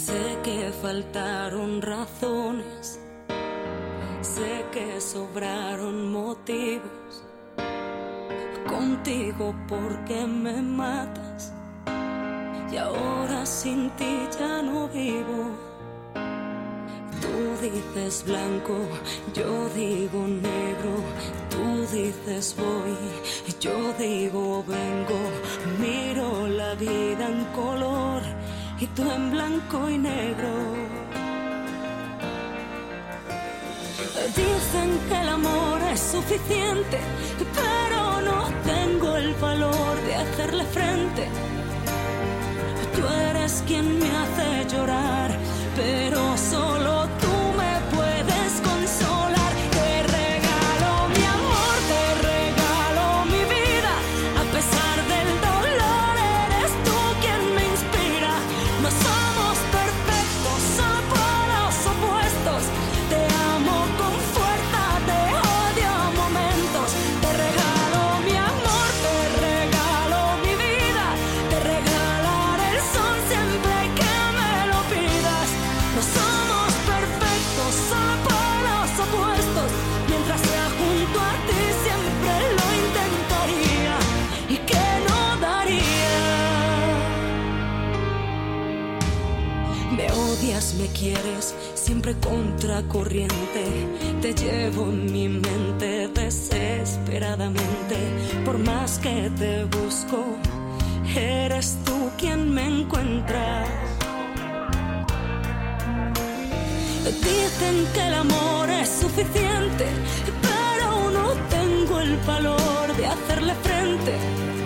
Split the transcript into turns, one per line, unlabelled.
Sé que faltaron razones, sé que sobraron motivos. Contigo porque me matas y ahora sin ti ya no vivo. Tú dices blanco, yo digo negro. Tú dices voy, yo digo vengo. Miro la vida en color y tú en blanco y negro. Dicen que el amor es suficiente, pero no tengo el valor de hacerle frente. Tú eres quien me hace llorar, pero solo tú me puedes consolar. Te regalo mi amor, te regalo mi vida. A pesar del dolor, eres tú quien me inspira. No somos perfectos, somos polos opuestos. Te amo con fuerza, te odio a momentos. Te regalo mi amor, te regalo mi vida. Te regalaré el sol siempre que me lo pidas. No somos perfectos, solo polos opuestos. Mientras sea junto a ti siempre lo intentaría. ¿Y qué no daría? Me odias, me quieres, siempre contracorriente. Te llevo en mi mente desesperadamente. Por más que te busco, eres tú quien me encuentra. Dicen que el amor es suficiente, pero no tengo el valor de hacerle frente.